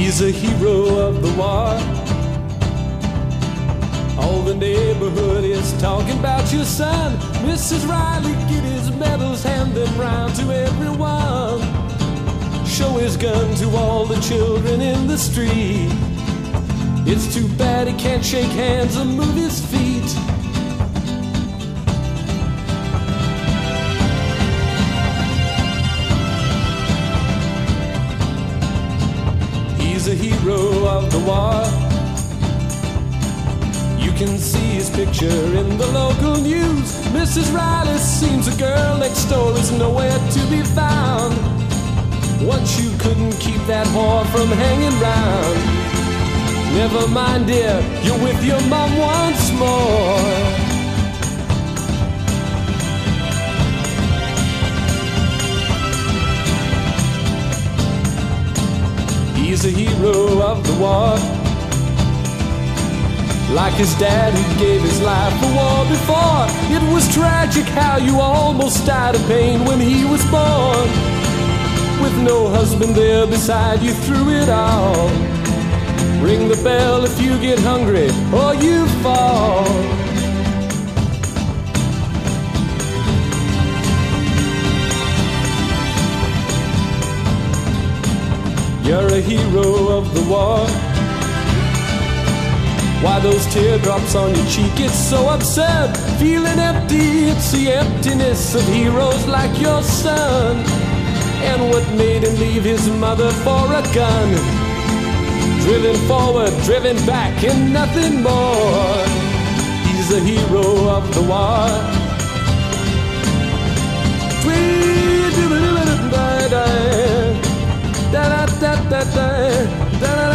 He's a hero of the war. All the neighborhood is talking about your son. Mrs. Riley, get his medals, hand them round to everyone. Show his gun to all the children in the street. It's too bad he can't shake hands or move his feet. He's a hero of the war. You can see his picture in the local news. Mrs. Riley seems a girl next door is nowhere to be found. Once you couldn't keep that whore from hanging round. Never mind, dear, you're with your mom once more. He's a hero of the war. Like his dad who gave his life for war before. It was tragic how you almost died of pain when he was born. With no husband there beside you through it all. Ring the bell if you get hungry or you fall. You're a hero of the war. Why those teardrops on your cheek, it's so absurd. Feeling empty, it's the emptiness of heroes like your son. And what made him leave his mother for a gun? Driven forward, driven back, and nothing more. He's a hero of the war. Da da da da da da.